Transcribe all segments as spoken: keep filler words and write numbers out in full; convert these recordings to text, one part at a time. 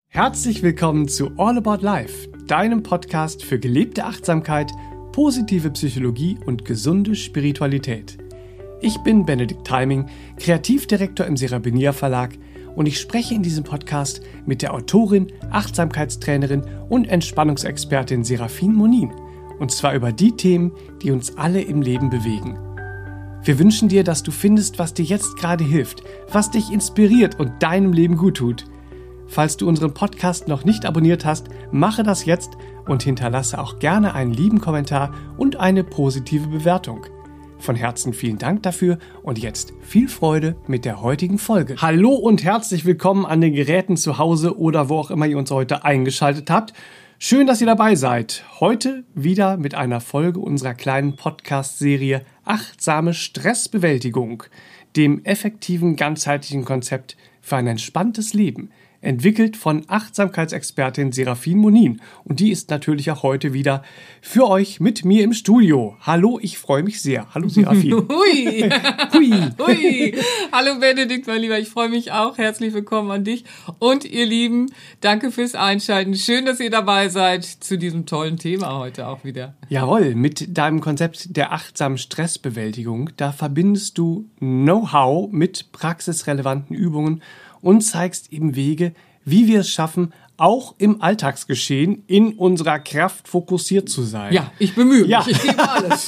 Herzlich willkommen zu All About Life, deinem Podcast für gelebte Achtsamkeit, positive Psychologie und gesunde Spiritualität. Ich bin Benedikt Timing, Kreativdirektor im Serabinier Verlag und ich spreche in diesem Podcast mit der Autorin, Achtsamkeitstrainerin und Entspannungsexpertin Serafin Monin. Und zwar über die Themen, die uns alle im Leben bewegen. Wir wünschen dir, dass du findest, was dir jetzt gerade hilft, was dich inspiriert und deinem Leben gut tut. Falls du unseren Podcast noch nicht abonniert hast, mache das jetzt und hinterlasse auch gerne einen lieben Kommentar und eine positive Bewertung. Von Herzen vielen Dank dafür und jetzt viel Freude mit der heutigen Folge. Hallo und herzlich willkommen an den Geräten zu Hause oder wo auch immer ihr uns heute eingeschaltet habt. Schön, dass ihr dabei seid. Heute wieder mit einer Folge unserer kleinen Podcast-Serie Achtsame Stressbewältigung, dem effektiven ganzheitlichen Konzept für ein entspanntes Leben. Entwickelt von Achtsamkeitsexpertin Serafin Monin. Und die ist natürlich auch heute wieder für euch mit mir im Studio. Hallo, ich freue mich sehr. Hallo Serafin. Hui. Hui. Hui. Hallo Benedikt, mein Lieber, ich freue mich auch. Herzlich willkommen an dich. Und ihr Lieben, danke fürs Einschalten. Schön, dass ihr dabei seid zu diesem tollen Thema heute auch wieder. Jawohl, mit deinem Konzept der achtsamen Stressbewältigung, da verbindest du Know-how mit praxisrelevanten Übungen und zeigst eben Wege, wie wir es schaffen, auch im Alltagsgeschehen in unserer Kraft fokussiert zu sein. Ja, ich bemühe mich, ja. Ich gebe alles.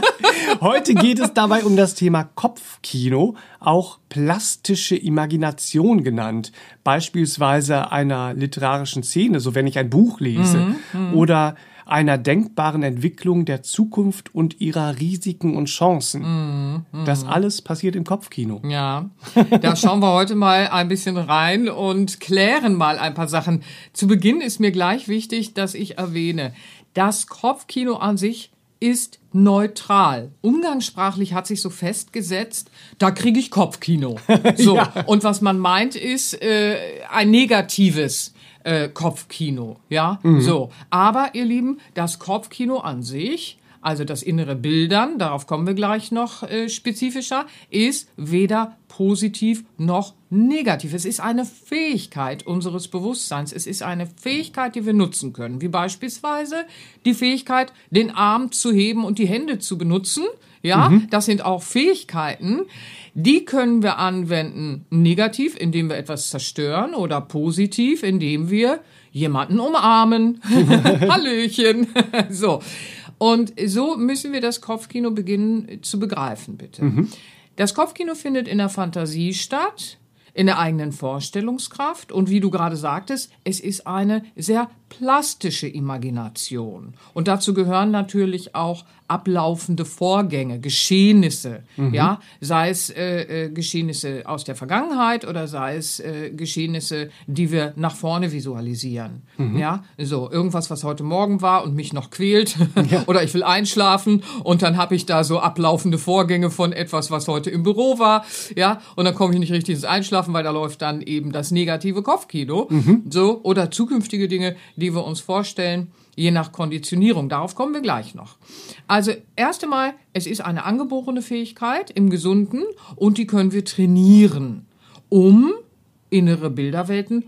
Heute geht es dabei um das Thema Kopfkino, auch plastische Imagination genannt. Beispielsweise einer literarischen Szene, so wenn ich ein Buch lese, mhm, oder einer denkbaren Entwicklung der Zukunft und ihrer Risiken und Chancen. Mm, mm. Das alles passiert im Kopfkino. Ja, da schauen wir heute mal ein bisschen rein und klären mal ein paar Sachen. Zu Beginn ist mir gleich wichtig, dass ich erwähne, das Kopfkino an sich ist neutral. Umgangssprachlich hat sich so festgesetzt, da kriege ich Kopfkino. So. Ja. Und was man meint, ist äh, ein negatives Äh, Kopfkino, ja, mhm. so. Aber, ihr Lieben, das Kopfkino an sich, also das innere Bildern, darauf kommen wir gleich noch äh, spezifischer, ist weder positiv noch negativ. Es ist eine Fähigkeit unseres Bewusstseins. Es ist eine Fähigkeit, die wir nutzen können, wie beispielsweise die Fähigkeit, den Arm zu heben und die Hände zu benutzen. Ja, mhm. Das sind auch Fähigkeiten, die können wir anwenden negativ, indem wir etwas zerstören, oder positiv, indem wir jemanden umarmen. Hallöchen. So. Und so müssen wir das Kopfkino beginnen zu begreifen, bitte. Mhm. Das Kopfkino findet in der Fantasie statt, in der eigenen Vorstellungskraft. Und wie du gerade sagtest, es ist eine sehr plastische Imagination. Und dazu gehören natürlich auch ablaufende Vorgänge, Geschehnisse, mhm. ja, sei es äh, äh, Geschehnisse aus der Vergangenheit oder sei es äh, Geschehnisse, die wir nach vorne visualisieren. Mhm. Ja, so irgendwas, was heute Morgen war und mich noch quält, ja. Oder ich will einschlafen und dann habe ich da so ablaufende Vorgänge von etwas, was heute im Büro war, ja, und dann komme ich nicht richtig ins Einschlafen, weil da läuft dann eben das negative Kopfkino, mhm. so, oder zukünftige Dinge, die wir uns vorstellen, je nach Konditionierung. Darauf kommen wir gleich noch. Also erst einmal, es ist eine angeborene Fähigkeit im Gesunden und die können wir trainieren, um innere Bilderwelten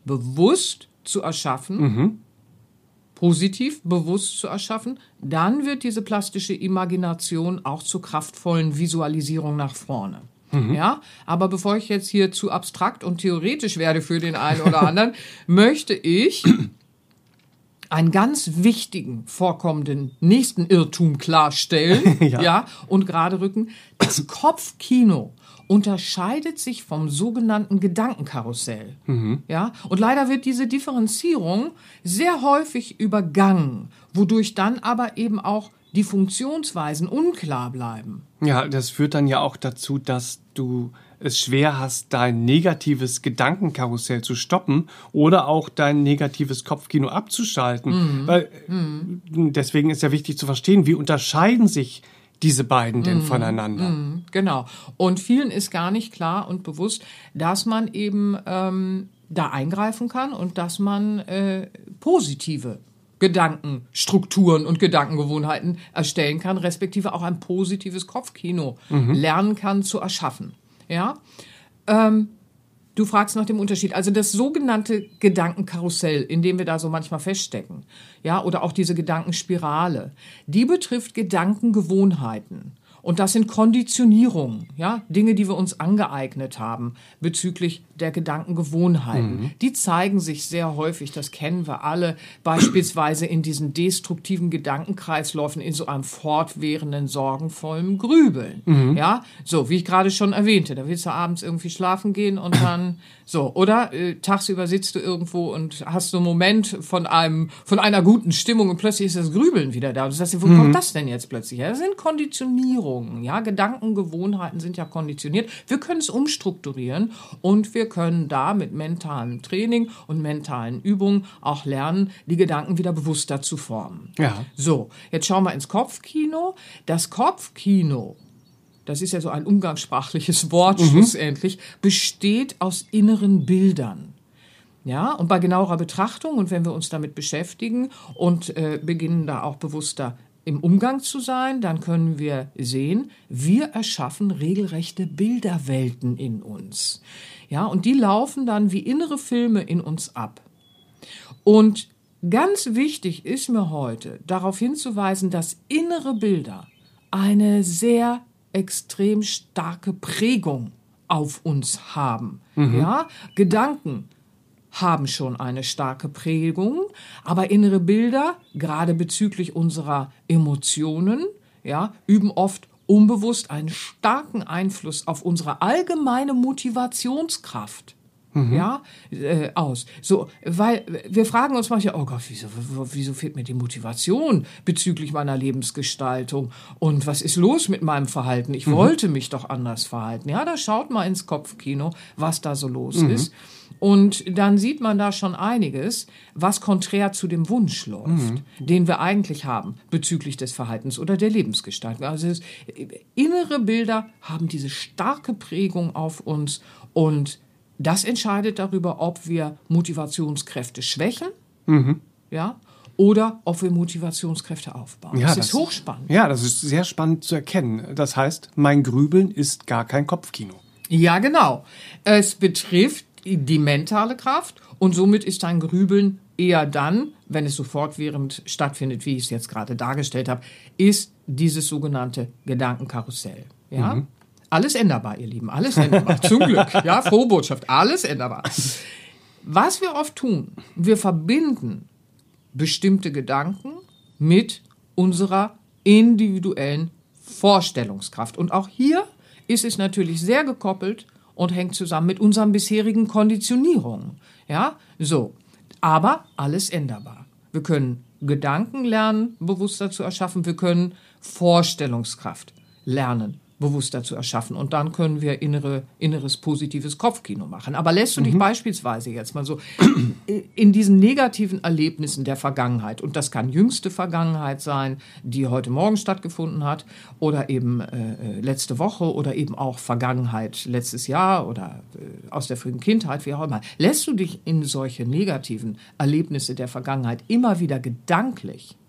bewusst zu erschaffen, mhm. positiv bewusst zu erschaffen. Dann wird diese plastische Imagination auch zur kraftvollen Visualisierung nach vorne. Mhm. Ja, aber bevor ich jetzt hier zu abstrakt und theoretisch werde für den einen oder anderen, möchte ich einen ganz wichtigen, vorkommenden nächsten Irrtum klarstellen, ja. ja, und gerade rücken. Das Kopfkino unterscheidet sich vom sogenannten Gedankenkarussell. Mhm. Ja, und leider wird diese Differenzierung sehr häufig übergangen, wodurch dann aber eben auch die Funktionsweisen unklar bleiben. Ja, das führt dann ja auch dazu, dass du es schwer hast, dein negatives Gedankenkarussell zu stoppen oder auch dein negatives Kopfkino abzuschalten. Mhm. Weil, mhm. Deswegen ist ja wichtig zu verstehen, wie unterscheiden sich diese beiden denn mhm. voneinander? Mhm. Genau. Und vielen ist gar nicht klar und bewusst, dass man eben ähm, da eingreifen kann und dass man äh, positive Gedankenstrukturen und Gedankengewohnheiten erstellen kann, respektive auch ein positives Kopfkino mhm. lernen kann zu erschaffen. Ja, ähm, Du fragst nach dem Unterschied. Also das sogenannte Gedankenkarussell, in dem wir da so manchmal feststecken, ja, oder auch diese Gedankenspirale, die betrifft Gedankengewohnheiten. Und das sind Konditionierungen, ja, Dinge, die wir uns angeeignet haben bezüglich der Gedankengewohnheiten. Mhm. Die zeigen sich sehr häufig, das kennen wir alle, beispielsweise in diesen destruktiven Gedankenkreisläufen, in so einem fortwährenden, sorgenvollen Grübeln. Mhm. Ja, so, wie ich gerade schon erwähnte, da willst du abends irgendwie schlafen gehen und dann so, oder äh, tagsüber sitzt du irgendwo und hast so einen Moment von einem, von einer guten Stimmung und plötzlich ist das Grübeln wieder da. Und du sagst dir, wo mhm. kommt das denn jetzt plötzlich her? Das sind Konditionierungen, ja, Gedankengewohnheiten sind ja konditioniert. Wir können es umstrukturieren und wir können da mit mentalem Training und mentalen Übungen auch lernen, die Gedanken wieder bewusster zu formen. Ja. So, jetzt schauen wir ins Kopfkino. Das Kopfkino, das ist ja so ein umgangssprachliches Wort, mhm. schlussendlich, besteht aus inneren Bildern. Ja, und bei genauerer Betrachtung und wenn wir uns damit beschäftigen und äh, beginnen da auch bewusster im Umgang zu sein, dann können wir sehen, wir erschaffen regelrechte Bilderwelten in uns. Ja, und die laufen dann wie innere Filme in uns ab. Und ganz wichtig ist mir heute, darauf hinzuweisen, dass innere Bilder eine sehr extrem starke Prägung auf uns haben. Mhm. Ja, Gedanken haben schon eine starke Prägung, aber innere Bilder, gerade bezüglich unserer Emotionen, ja, üben oft unbewusst einen starken Einfluss auf unsere allgemeine Motivationskraft. Mhm. Ja, äh, aus. So, weil wir fragen uns manchmal, oh Gott, wieso, wieso fehlt mir die Motivation bezüglich meiner Lebensgestaltung? Und was ist los mit meinem Verhalten? Ich mhm. wollte mich doch anders verhalten. Ja, da schaut mal ins Kopfkino, was da so los mhm. ist. Und dann sieht man da schon einiges, was konträr zu dem Wunsch läuft, mhm. den wir eigentlich haben bezüglich des Verhaltens oder der Lebensgestaltung. Also es, innere Bilder haben diese starke Prägung auf uns und das entscheidet darüber, ob wir Motivationskräfte schwächen, mhm. ja, oder ob wir Motivationskräfte aufbauen. Ja, das, das ist hochspannend. Ja, das ist sehr spannend zu erkennen. Das heißt, mein Grübeln ist gar kein Kopfkino. Ja, genau. Es betrifft die mentale Kraft und somit ist dein Grübeln eher dann, wenn es so fortwährend stattfindet, wie ich es jetzt gerade dargestellt habe, ist dieses sogenannte Gedankenkarussell. Ja? Mhm. Alles änderbar, ihr Lieben, alles änderbar. Zum Glück, ja, frohe Botschaft, alles änderbar. Was wir oft tun, wir verbinden bestimmte Gedanken mit unserer individuellen Vorstellungskraft. Und auch hier ist es natürlich sehr gekoppelt und hängt zusammen mit unseren bisherigen Konditionierungen. Ja, so. Aber alles änderbar. Wir können Gedanken lernen, bewusster zu erschaffen. Wir können Vorstellungskraft lernen, bewusster zu erschaffen. Und dann können wir innere, inneres positives Kopfkino machen. Aber lässt du dich mhm. beispielsweise jetzt mal so in diesen negativen Erlebnissen der Vergangenheit, und das kann jüngste Vergangenheit sein, die heute Morgen stattgefunden hat, oder eben äh, letzte Woche oder eben auch Vergangenheit letztes Jahr oder äh, aus der frühen Kindheit, wie auch immer. Lässt du dich in solche negativen Erlebnisse der Vergangenheit immer wieder gedanklich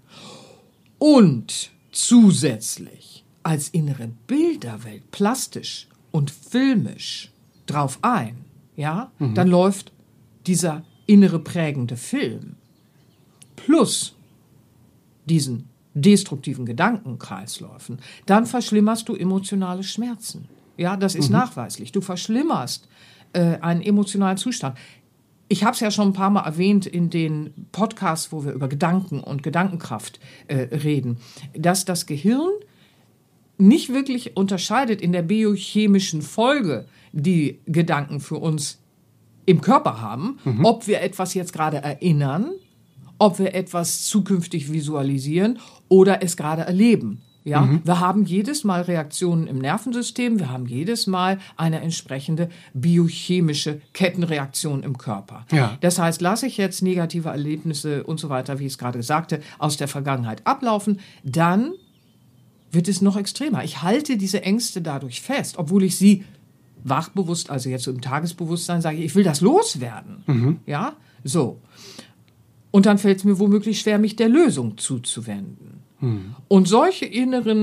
und zusätzlich als innere Bilderwelt, plastisch und filmisch drauf ein, ja, mhm. dann läuft dieser innere prägende Film plus diesen destruktiven Gedankenkreisläufen, dann verschlimmerst du emotionale Schmerzen. Ja, das ist mhm. nachweislich. Du verschlimmerst äh, einen emotionalen Zustand. Ich habe es ja schon ein paar Mal erwähnt in den Podcasts, wo wir über Gedanken und Gedankenkraft äh, reden, dass das Gehirn nicht wirklich unterscheidet in der biochemischen Folge, die Gedanken für uns im Körper haben, mhm. ob wir etwas jetzt gerade erinnern, ob wir etwas zukünftig visualisieren oder es gerade erleben. Ja, mhm. wir haben jedes Mal Reaktionen im Nervensystem, wir haben jedes Mal eine entsprechende biochemische Kettenreaktion im Körper. Ja. Das heißt, lasse ich jetzt negative Erlebnisse und so weiter, wie ich es gerade sagte, aus der Vergangenheit ablaufen, dann wird es noch extremer. Ich halte diese Ängste dadurch fest, obwohl ich sie wachbewusst, also jetzt so im Tagesbewusstsein sage, ich will das loswerden. Mhm. Ja, so. Und dann fällt es mir womöglich schwer, mich der Lösung zuzuwenden. Mhm. Und solche inneren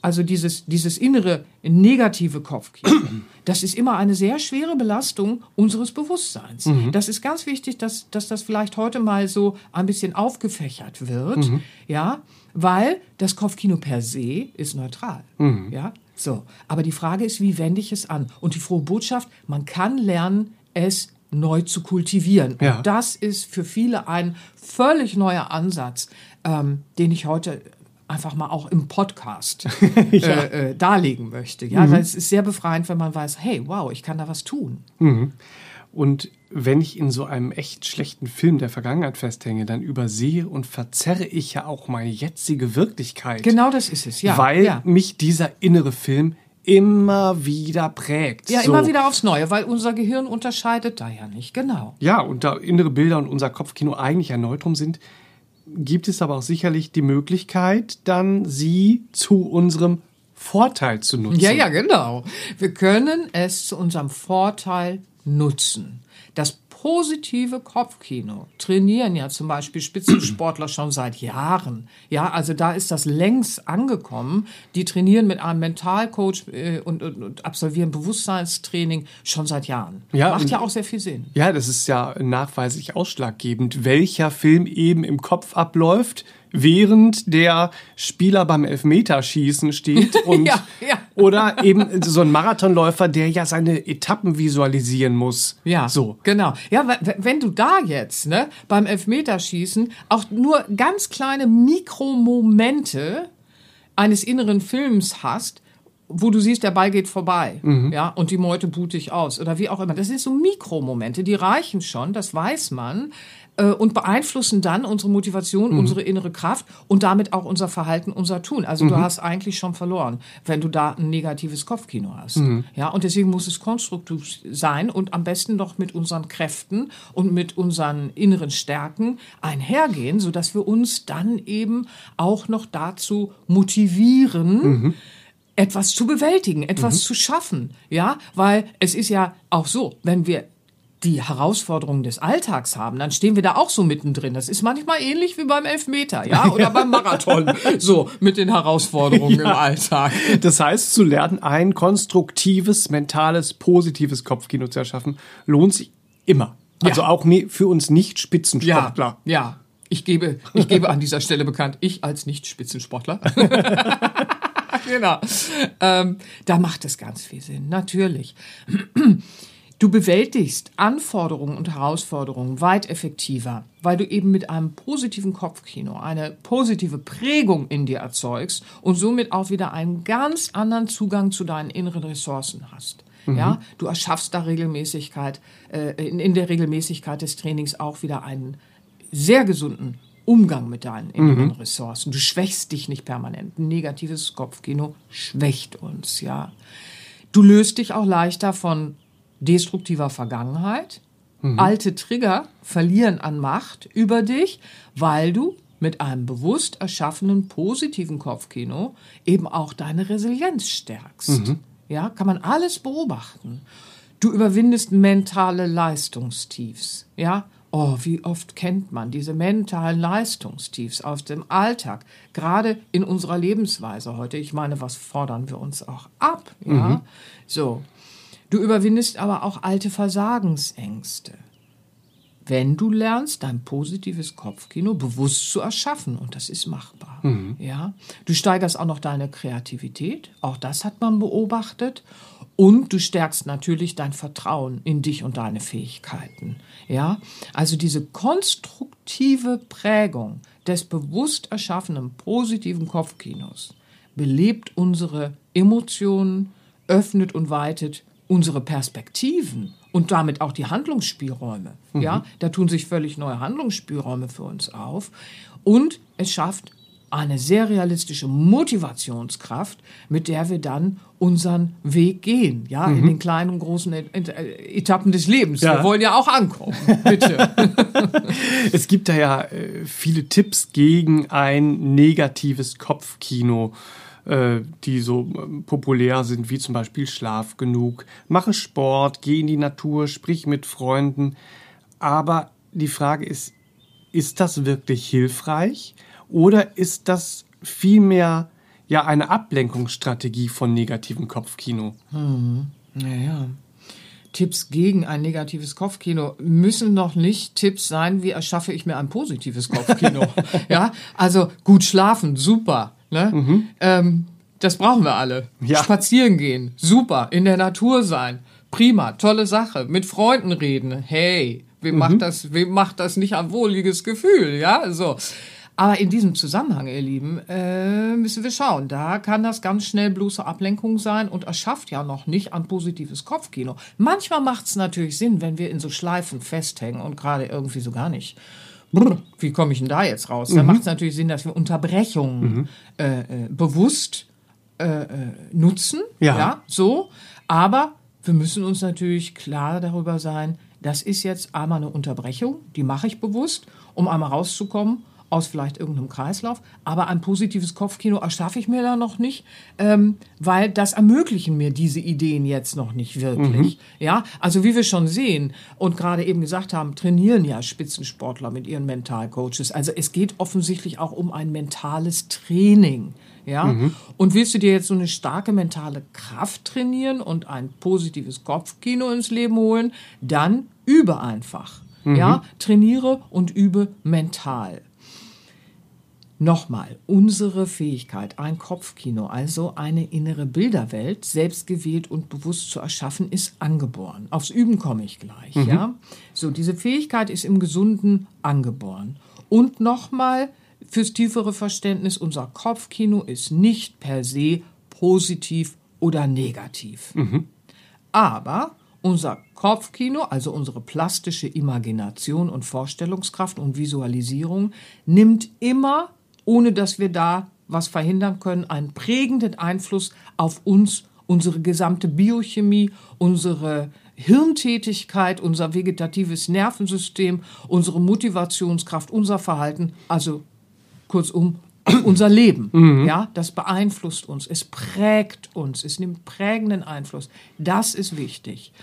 also dieses, dieses innere negative Kopfkino, das ist immer eine sehr schwere Belastung unseres Bewusstseins. Mhm. Das ist ganz wichtig, dass, dass das vielleicht heute mal so ein bisschen aufgefächert wird, mhm. ja, weil das Kopfkino per se ist neutral. Mhm. Ja, so. Aber die Frage ist, wie wende ich es an? Und die frohe Botschaft, man kann lernen, es neu zu kultivieren. Ja. Und das ist für viele ein völlig neuer Ansatz, ähm, den ich heute einfach mal auch im Podcast ja. äh, äh, darlegen möchte. Ja, mhm. Das ist sehr befreiend, wenn man weiß, hey, wow, ich kann da was tun. Mhm. Und wenn ich in so einem echt schlechten Film der Vergangenheit festhänge, dann übersehe und verzerre ich ja auch meine jetzige Wirklichkeit. Genau das ist es, ja. Weil ja. mich dieser innere Film immer wieder prägt. Ja, so. Immer wieder aufs Neue, weil unser Gehirn unterscheidet da ja nicht, genau. Ja, und da innere Bilder und unser Kopfkino eigentlich ein Neutrum sind, gibt es aber auch sicherlich die Möglichkeit, dann sie zu unserem Vorteil zu nutzen. Ja, ja, genau. Wir können es zu unserem Vorteil nutzen. Das positive Kopfkino trainieren ja zum Beispiel Spitzensportler schon seit Jahren. Ja, also da ist das längst angekommen. Die trainieren mit einem Mentalcoach äh, und, und, und absolvieren Bewusstseinstraining schon seit Jahren. Ja, macht ja auch sehr viel Sinn. Ja, das ist ja nachweislich ausschlaggebend, welcher Film eben im Kopf abläuft, während der Spieler beim Elfmeterschießen steht und ja, ja. oder eben so ein Marathonläufer, der ja seine Etappen visualisieren muss. Ja, so. Genau. Ja, wenn du da jetzt ne, beim Elfmeterschießen auch nur ganz kleine Mikromomente eines inneren Films hast, wo du siehst, der Ball geht vorbei, mhm. ja, und die Meute buht dich aus oder wie auch immer. Das sind so Mikromomente, die reichen schon, das weiß man, äh, und beeinflussen dann unsere Motivation, mhm. unsere innere Kraft und damit auch unser Verhalten, unser Tun. Also mhm. du hast eigentlich schon verloren, wenn du da ein negatives Kopfkino hast. Mhm. Ja, und deswegen muss es konstruktiv sein und am besten noch mit unseren Kräften und mit unseren inneren Stärken einhergehen, sodass wir uns dann eben auch noch dazu motivieren, mhm. etwas zu bewältigen, etwas mhm. zu schaffen, ja, weil es ist ja auch so, wenn wir die Herausforderungen des Alltags haben, dann stehen wir da auch so mittendrin. Das ist manchmal ähnlich wie beim Elfmeter, ja, oder beim Marathon, so mit den Herausforderungen ja. im Alltag. Das heißt, zu lernen, ein konstruktives, mentales, positives Kopfkino zu erschaffen, lohnt sich immer. Also ja. auch für uns Nicht-Spitzensportler. Ja, ja. Ich gebe, ich gebe an dieser Stelle bekannt, ich als Nicht-Spitzensportler. Genau. Ähm, da macht es ganz viel Sinn, natürlich. Du bewältigst Anforderungen und Herausforderungen weit effektiver, weil du eben mit einem positiven Kopfkino eine positive Prägung in dir erzeugst und somit auch wieder einen ganz anderen Zugang zu deinen inneren Ressourcen hast. Mhm. Ja, du erschaffst da Regelmäßigkeit, äh, in, in der Regelmäßigkeit des Trainings auch wieder einen sehr gesunden Umgang mit deinen inneren mhm. Ressourcen. Du schwächst dich nicht permanent. Ein negatives Kopfkino schwächt uns, ja. Du löst dich auch leichter von destruktiver Vergangenheit. Mhm. Alte Trigger verlieren an Macht über dich, weil du mit einem bewusst erschaffenen positiven Kopfkino eben auch deine Resilienz stärkst. Mhm. Ja, kann man alles beobachten. Du überwindest mentale Leistungstiefs, ja. Oh, wie oft kennt man diese mentalen Leistungstiefs aus dem Alltag, gerade in unserer Lebensweise heute. Ich meine, was fordern wir uns auch ab? Ja, mhm. so. Du überwindest aber auch alte Versagensängste, wenn du lernst, dein positives Kopfkino bewusst zu erschaffen. Und das ist machbar. Mhm. Ja? Du steigerst auch noch deine Kreativität. Auch das hat man beobachtet. Und du stärkst natürlich dein Vertrauen in dich und deine Fähigkeiten. Ja? Also diese konstruktive Prägung des bewusst erschaffenen positiven Kopfkinos belebt unsere Emotionen, öffnet und weitet unsere Perspektiven und damit auch die Handlungsspielräume. Mhm. Ja, da tun sich völlig neue Handlungsspielräume für uns auf. Und es schafft eine sehr realistische Motivationskraft, mit der wir dann unseren Weg gehen, ja, mhm. in den kleinen und großen Etappen des Lebens. Ja. Wir wollen ja auch ankommen, bitte. Es gibt da ja viele Tipps gegen ein negatives Kopfkino, die so populär sind, wie zum Beispiel Schlaf genug, mache Sport, geh in die Natur, sprich mit Freunden. Aber die Frage ist, ist das wirklich hilfreich oder ist das vielmehr ja eine Ablenkungsstrategie von negativem Kopfkino. Hm. Naja. Tipps gegen ein negatives Kopfkino müssen noch nicht Tipps sein, wie erschaffe ich mir ein positives Kopfkino. Ja, also gut schlafen, super. Ne? Mhm. Ähm, das brauchen wir alle. Ja. Spazieren gehen, super. In der Natur sein, prima, tolle Sache. Mit Freunden reden, hey, wem mhm. macht das, wem macht das nicht ein wohliges Gefühl, ja, so. Aber in diesem Zusammenhang, ihr Lieben, äh, müssen wir schauen. Da kann das ganz schnell bloße Ablenkung sein und erschafft ja noch nicht ein positives Kopfkino. Manchmal macht es natürlich Sinn, wenn wir in so Schleifen festhängen und gerade irgendwie so gar nicht. Brr, wie komme ich denn da jetzt raus? Mhm. Da macht es natürlich Sinn, dass wir Unterbrechungen mhm. äh, äh, bewusst äh, äh, nutzen. Ja. ja, so. Aber wir müssen uns natürlich klar darüber sein, das ist jetzt einmal eine Unterbrechung, die mache ich bewusst, um einmal rauszukommen aus vielleicht irgendeinem Kreislauf, aber ein positives Kopfkino erschaffe ich mir da noch nicht, ähm, weil das ermöglichen mir diese Ideen jetzt noch nicht wirklich. Mhm. Ja, also wie wir schon sehen und gerade eben gesagt haben, trainieren ja Spitzensportler mit ihren Mentalcoaches. Also es geht offensichtlich auch um ein mentales Training. Ja, mhm. Und willst du dir jetzt so eine starke mentale Kraft trainieren und ein positives Kopfkino ins Leben holen, dann übe einfach. Mhm. Ja, trainiere und übe mental. Nochmal, unsere Fähigkeit, ein Kopfkino, also eine innere Bilderwelt, selbstgewählt und bewusst zu erschaffen, ist angeboren. Aufs Üben komme ich gleich. Mhm. Ja? So, diese Fähigkeit ist im Gesunden angeboren. Und nochmal, fürs tiefere Verständnis, unser Kopfkino ist nicht per se positiv oder negativ. Mhm. Aber unser Kopfkino, also unsere plastische Imagination und Vorstellungskraft und Visualisierung, nimmt immer, ohne dass wir da was verhindern können, einen prägenden Einfluss auf uns, unsere gesamte Biochemie, unsere Hirntätigkeit, unser vegetatives Nervensystem, unsere Motivationskraft, unser Verhalten, also kurzum unser Leben. Mhm. Ja, das beeinflusst uns, es prägt uns, es nimmt prägenden Einfluss. Das ist wichtig.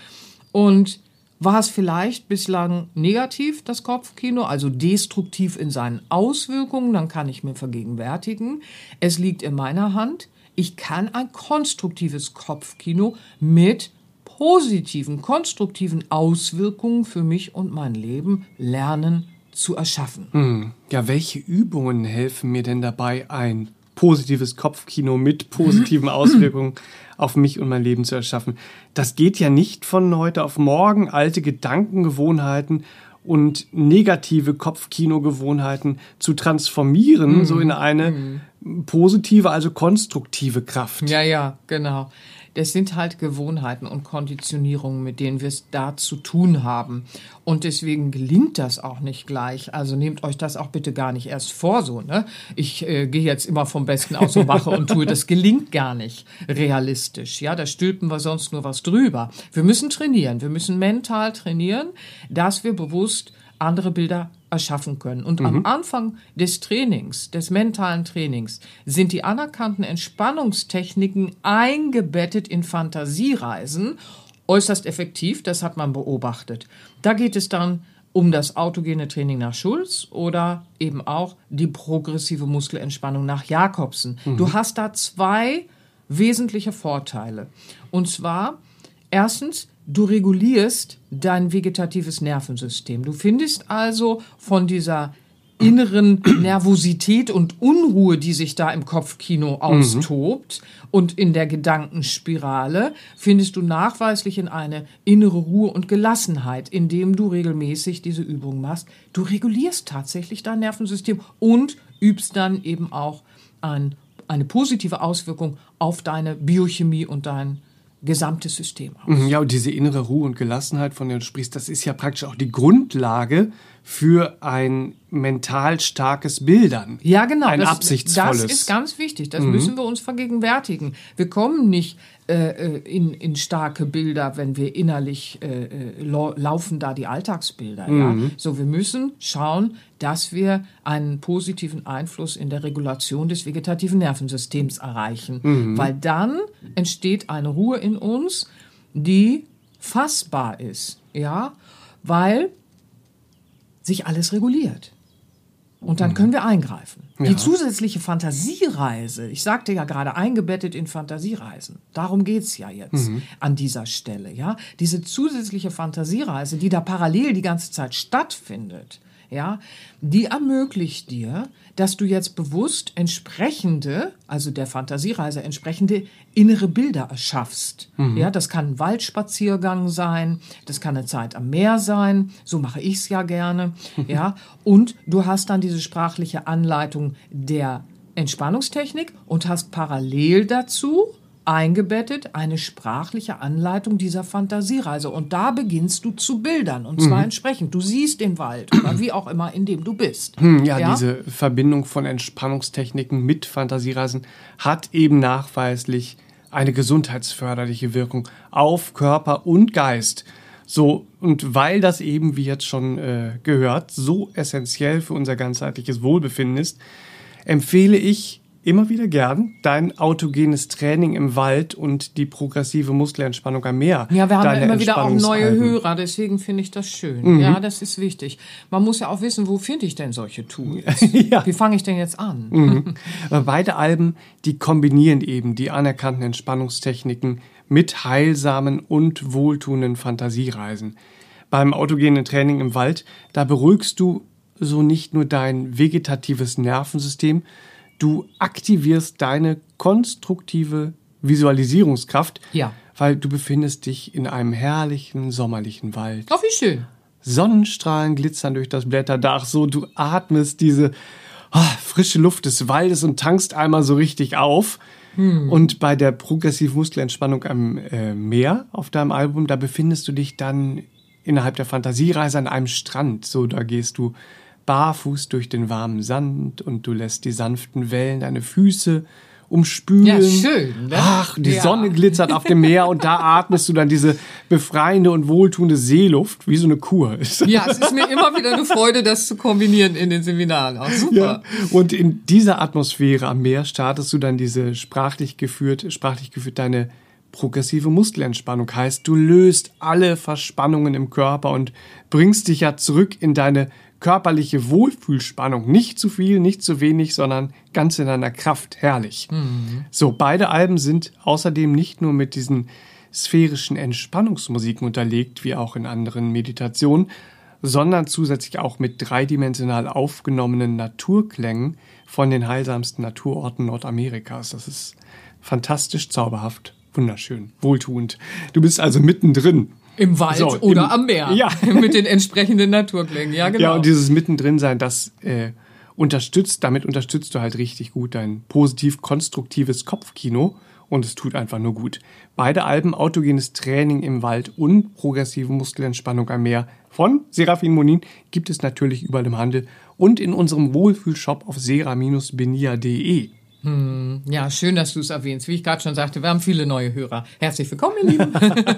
Und war es vielleicht bislang negativ, das Kopfkino, also destruktiv in seinen Auswirkungen, dann kann ich mir vergegenwärtigen, es liegt in meiner Hand, ich kann ein konstruktives Kopfkino mit positiven, konstruktiven Auswirkungen für mich und mein Leben lernen zu erschaffen. Hm. Ja, welche Übungen helfen mir denn dabei, ein positives Kopfkino mit positiven Auswirkungen auf mich und mein Leben zu erschaffen? Das geht ja nicht von heute auf morgen, alte Gedankengewohnheiten und negative Kopfkino-Gewohnheiten zu transformieren, mhm. so in eine mhm. positive, also konstruktive Kraft. Ja, ja, genau. Das sind halt Gewohnheiten und Konditionierungen, mit denen wir es da zu tun haben. Und deswegen gelingt das auch nicht gleich. Also nehmt euch das auch bitte gar nicht erst vor, so, ne? Ich äh, gehe jetzt immer vom Besten aus und mache und tue. Das gelingt gar nicht realistisch. Ja, da stülpen wir sonst nur was drüber. Wir müssen trainieren. Wir müssen mental trainieren, dass wir bewusst andere Bilder erschaffen können. Und mhm. am Anfang des Trainings, des mentalen Trainings, sind die anerkannten Entspannungstechniken eingebettet in Fantasiereisen äußerst effektiv, das hat man beobachtet. Da geht es dann um das autogene Training nach Schulz oder eben auch die progressive Muskelentspannung nach Jakobsen. Mhm. Du hast da zwei wesentliche Vorteile. Und zwar, erstens, du regulierst dein vegetatives Nervensystem. Du findest also von dieser inneren Nervosität und Unruhe, die sich da im Kopfkino austobt mhm. und in der Gedankenspirale, findest du nachweislich in eine innere Ruhe und Gelassenheit, indem du regelmäßig diese Übung machst. Du regulierst tatsächlich dein Nervensystem und übst dann eben auch ein, eine positive Auswirkung auf deine Biochemie und dein gesamtes System aus. Ja, und diese innere Ruhe und Gelassenheit, von der du sprichst, das ist ja praktisch auch die Grundlage für ein mental starkes Bildern. Ja, genau. Ein das, absichtsvolles. Das ist ganz wichtig. Das mhm. müssen wir uns vergegenwärtigen. Wir kommen nicht äh, in, in starke Bilder, wenn wir innerlich äh, laufen da die Alltagsbilder. Mhm. Ja? So, wir müssen schauen, dass wir einen positiven Einfluss in der Regulation des vegetativen Nervensystems erreichen. Mhm. Weil dann entsteht eine Ruhe in uns, die fassbar ist. Ja, weil sich alles reguliert. Und dann können wir eingreifen. Ja. Die zusätzliche Fantasiereise, ich sagte ja gerade, eingebettet in Fantasiereisen. Darum geht's ja jetzt mhm. an dieser Stelle. Ja, diese zusätzliche Fantasiereise, die da parallel die ganze Zeit stattfindet, ja, die ermöglicht dir, dass du jetzt bewusst entsprechende, also der Fantasiereise entsprechende innere Bilder erschaffst. Mhm. Ja, das kann ein Waldspaziergang sein, das kann eine Zeit am Meer sein, so mache ich es ja gerne, ja, und du hast dann diese sprachliche Anleitung der Entspannungstechnik und hast parallel dazu eingebettet eine sprachliche Anleitung dieser Fantasiereise. Und da beginnst du zu bildern. Und zwar mhm. entsprechend. Du siehst den Wald oder wie auch immer, in dem du bist. Hm, ja, ja, diese Verbindung von Entspannungstechniken mit Fantasiereisen hat eben nachweislich eine gesundheitsförderliche Wirkung auf Körper und Geist. So, und weil das eben, wie jetzt schon äh, gehört, so essentiell für unser ganzheitliches Wohlbefinden ist, empfehle ich immer wieder gern dein autogenes Training im Wald und die progressive Muskelentspannung am Meer. Ja, wir haben ja immer wieder auch neue Hörer, deswegen finde ich das schön. Mhm. Ja, das ist wichtig. Man muss ja auch wissen, wo finde ich denn solche Tools? Ja. Wie fange ich denn jetzt an? Mhm. Beide Alben, die kombinieren eben die anerkannten Entspannungstechniken mit heilsamen und wohltuenden Fantasiereisen. Beim autogenen Training im Wald, da beruhigst du so nicht nur dein vegetatives Nervensystem, du aktivierst deine konstruktive Visualisierungskraft, ja. weil du befindest dich in einem herrlichen, sommerlichen Wald. Oh, wie schön. Sonnenstrahlen glitzern durch das Blätterdach, so du atmest diese oh, frische Luft des Waldes und tankst einmal so richtig auf. Hm. Und bei der progressiven Muskelentspannung am äh, Meer auf deinem Album, da befindest du dich dann innerhalb der Fantasiereise an einem Strand. So, da gehst du barfuß durch den warmen Sand und du lässt die sanften Wellen deine Füße umspülen. Ja, schön. Ne? Ach, die ja. Sonne glitzert auf dem Meer und da atmest du dann diese befreiende und wohltuende Seeluft, wie so eine Kur. Ja, es ist mir immer wieder eine Freude, das zu kombinieren in den Seminaren. Auch super. Ja. Und in dieser Atmosphäre am Meer startest du dann diese sprachlich geführt, sprachlich geführt deine progressive Muskelentspannung. Heißt, du löst alle Verspannungen im Körper und bringst dich ja zurück in deine körperliche Wohlfühlspannung. Nicht zu viel, nicht zu wenig, sondern ganz in deiner Kraft. Herrlich. Mhm. So, beide Alben sind außerdem nicht nur mit diesen sphärischen Entspannungsmusiken unterlegt, wie auch in anderen Meditationen, sondern zusätzlich auch mit dreidimensional aufgenommenen Naturklängen von den heilsamsten Naturorten Nordamerikas. Das ist fantastisch, zauberhaft, wunderschön, wohltuend. Du bist also mittendrin. Im Wald so, oder im, am Meer. Ja. Mit den entsprechenden Naturklängen. Ja, genau. Ja, und dieses Mittendrin-Sein, das äh, unterstützt, damit unterstützt du halt richtig gut dein positiv-konstruktives Kopfkino und es tut einfach nur gut. Beide Alben, autogenes Training im Wald und progressive Muskelentspannung am Meer von Serafin Monin, gibt es natürlich überall im Handel und in unserem Wohlfühlshop auf sera Bindestrich benia punkt de. Hm, ja, schön, dass du es erwähnst. Wie ich gerade schon sagte, wir haben viele neue Hörer. Herzlich willkommen, ihr Lieben.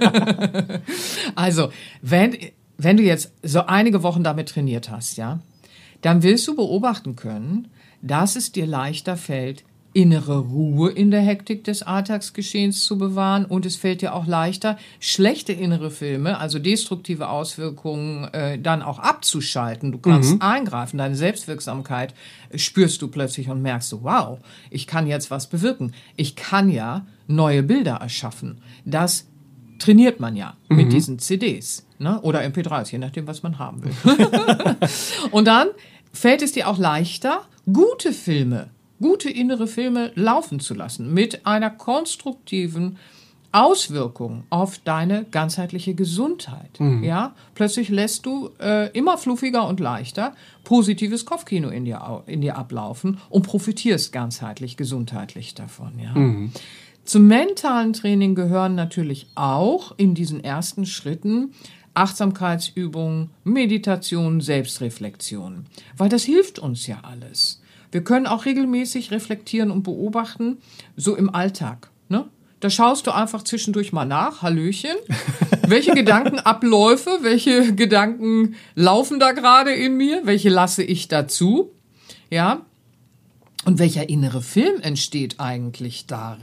Also, wenn, wenn du jetzt so einige Wochen damit trainiert hast, ja, dann wirst du beobachten können, dass es dir leichter fällt, innere Ruhe in der Hektik des Alltagsgeschehens zu bewahren und es fällt dir auch leichter, schlechte innere Filme, also destruktive Auswirkungen, äh, dann auch abzuschalten. Du kannst mhm. eingreifen, deine Selbstwirksamkeit spürst du plötzlich und merkst du, wow, ich kann jetzt was bewirken. Ich kann ja neue Bilder erschaffen. Das trainiert man ja mhm. mit diesen C Ds, ne? Oder M P dreis, je nachdem, was man haben will. Und dann fällt es dir auch leichter, gute Filme gute innere Filme laufen zu lassen mit einer konstruktiven Auswirkung auf deine ganzheitliche Gesundheit. Mhm. Ja, plötzlich lässt du äh, immer fluffiger und leichter positives Kopfkino in dir, in dir ablaufen und profitierst ganzheitlich, gesundheitlich davon. Ja. Mhm. Zum mentalen Training gehören natürlich auch in diesen ersten Schritten Achtsamkeitsübungen, Meditation, Selbstreflexion, weil das hilft uns ja alles. Wir können auch regelmäßig reflektieren und beobachten, so im Alltag. Ne? Da schaust du einfach zwischendurch mal nach, Hallöchen, welche Gedankenabläufe, welche Gedanken laufen da gerade in mir, welche lasse ich dazu, ja? Und welcher innere Film entsteht eigentlich darin?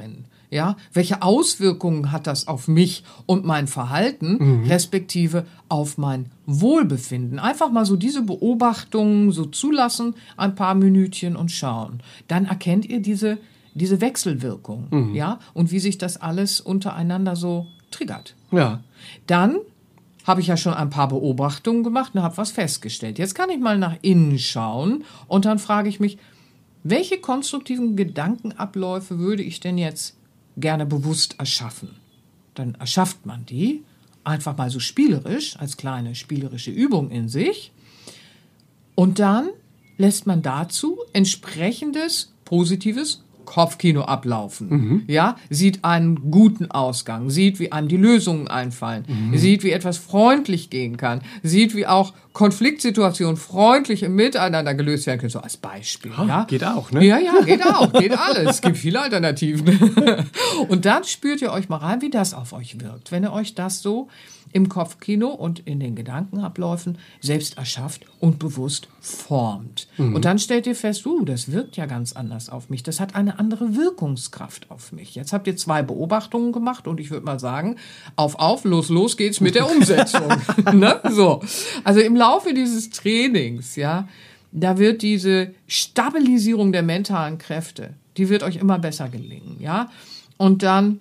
Ja, welche Auswirkungen hat das auf mich und mein Verhalten, mhm. respektive auf mein Wohlbefinden? Einfach mal so diese Beobachtungen so zulassen, ein paar Minütchen und schauen. Dann erkennt ihr diese, diese Wechselwirkung, mhm. ja, und wie sich das alles untereinander so triggert. Ja. Dann habe ich ja schon ein paar Beobachtungen gemacht und habe was festgestellt. Jetzt kann ich mal nach innen schauen und dann frage ich mich, welche konstruktiven Gedankenabläufe würde ich denn jetzt gerne bewusst erschaffen? Dann erschafft man die einfach mal so spielerisch, als kleine spielerische Übung in sich. Und dann lässt man dazu entsprechendes positives Kopfkino ablaufen. Mhm. Ja, sieht einen guten Ausgang, sieht, wie einem die Lösungen einfallen, mhm. sieht, wie etwas freundlich gehen kann, sieht, wie auch Konfliktsituationen freundlich im Miteinander gelöst werden können, so als Beispiel. Oh, ja. Geht auch, ne? Ja, ja, geht auch, geht alles. Es gibt viele Alternativen. Und dann spürt ihr euch mal rein, wie das auf euch wirkt, wenn ihr euch das so im Kopfkino und in den Gedankenabläufen selbst erschafft und bewusst formt. Mhm. Und dann stellt ihr fest, uh, das wirkt ja ganz anders auf mich. Das hat eine andere Wirkungskraft auf mich. Jetzt habt ihr zwei Beobachtungen gemacht und ich würde mal sagen, auf, auf, los, los geht's mit der Umsetzung. Ne? So. Also im Laufe dieses Trainings, ja, da wird diese Stabilisierung der mentalen Kräfte, die wird euch immer besser gelingen, ja. Und dann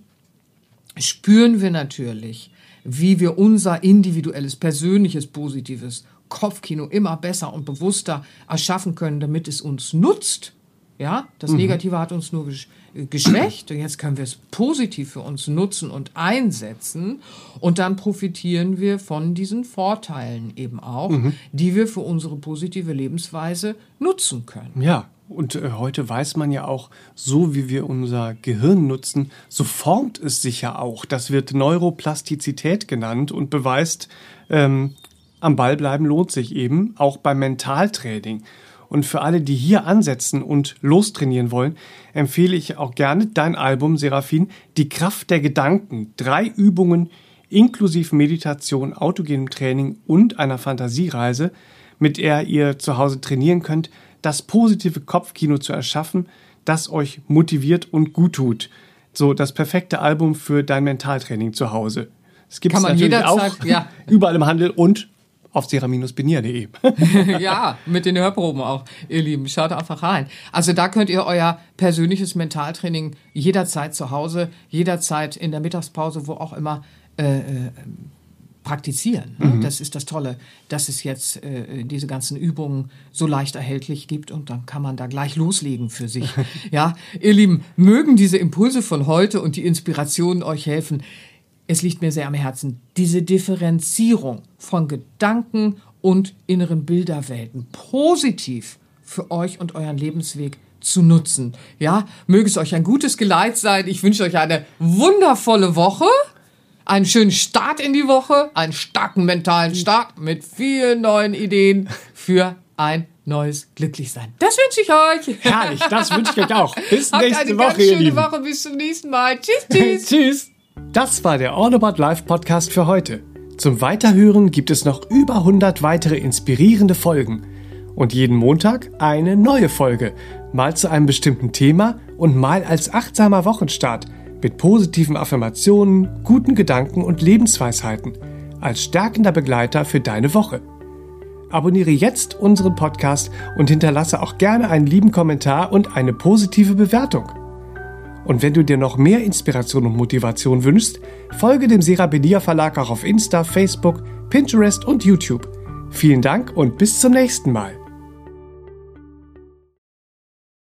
spüren wir natürlich, wie wir unser individuelles, persönliches, positives Kopfkino immer besser und bewusster erschaffen können, damit es uns nutzt. Ja, das mhm. Negative hat uns nur gesch- geschwächt und jetzt können wir es positiv für uns nutzen und einsetzen und dann profitieren wir von diesen Vorteilen eben auch, mhm. die wir für unsere positive Lebensweise nutzen können. Ja. Und äh, heute weiß man ja auch, so wie wir unser Gehirn nutzen, so formt es sich ja auch. Das wird Neuroplastizität genannt und beweist, ähm, am Ball bleiben lohnt sich eben, auch beim Mentaltraining. Und für alle, die hier ansetzen und lostrainieren wollen, empfehle ich auch gerne dein Album, Serafin, Die Kraft der Gedanken. Drei Übungen inklusive Meditation, autogenem Training und einer Fantasiereise, mit der ihr zu Hause trainieren könnt, das positive Kopfkino zu erschaffen, das euch motiviert und gut tut. So das perfekte Album für dein Mentaltraining zu Hause. Es gibt es natürlich auch ja. überall im Handel und auf sera Bindestrich benia punkt de. Ja, mit den Hörproben auch, ihr Lieben. Schaut einfach rein. Also da könnt ihr euer persönliches Mentaltraining jederzeit zu Hause, jederzeit in der Mittagspause, wo auch immer, äh, praktizieren. Mhm. Das ist das Tolle, dass es jetzt äh, diese ganzen Übungen so leicht erhältlich gibt und dann kann man da gleich loslegen für sich. Ja, ihr Lieben, mögen diese Impulse von heute und die Inspirationen euch helfen. Es liegt mir sehr am Herzen, diese Differenzierung von Gedanken und inneren Bilderwelten positiv für euch und euren Lebensweg zu nutzen. Ja, möge es euch ein gutes Geleit sein. Ich wünsche euch eine wundervolle Woche. Einen schönen Start in die Woche, einen starken mentalen Start mit vielen neuen Ideen für ein neues Glücklichsein. Das wünsche ich euch. Herrlich, das wünsche ich euch auch. Bis Habt nächste eine Woche, ganz ihr schöne Lieben. Woche, bis zum nächsten Mal. Tschüss, tschüss. Tschüss. Das war der All About Life Podcast für heute. Zum Weiterhören gibt es noch über hundert weitere inspirierende Folgen. Und jeden Montag eine neue Folge. Mal zu einem bestimmten Thema und mal als achtsamer Wochenstart. Mit positiven Affirmationen, guten Gedanken und Lebensweisheiten als stärkender Begleiter für deine Woche. Abonniere jetzt unseren Podcast und hinterlasse auch gerne einen lieben Kommentar und eine positive Bewertung. Und wenn du dir noch mehr Inspiration und Motivation wünschst, folge dem Sera Bindestrich Verlag auch auf Insta, Facebook, Pinterest und YouTube. Vielen Dank und bis zum nächsten Mal.